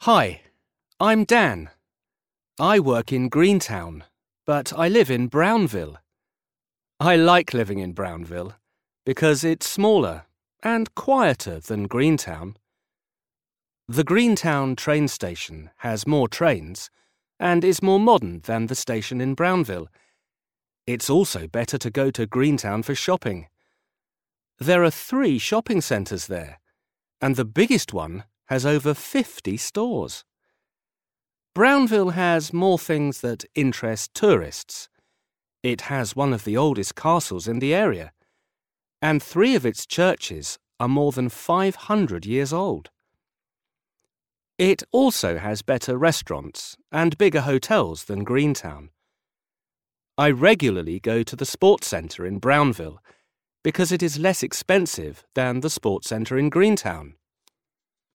Hi, I'm Dan. I work in Greentown, but I live in Brownville. I like living in Brownville because it's smaller and quieter than Greentown. The Greentown train station has more trains and is more modern than the station in Brownville. It's also better to go to Greentown for shopping. There are 3 shopping centres there, and the biggest one has over 50 stores. Brownville has more things that interest tourists. It has one of the oldest castles in the area, and 3 of its churches are more than 500 years old. It also has better restaurants and bigger hotels than Greentown. I regularly go to the sports centre in Brownville because it is less expensive than the sports centre in Greentown.